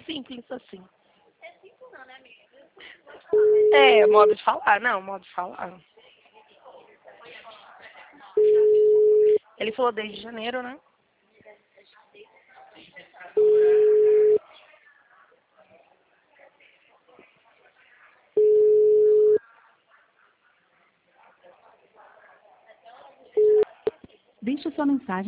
simples assim. É simples não, né, amiga? É, modo de falar. Não, modo de falar. Ele falou desde janeiro, né? Deixe sua mensagem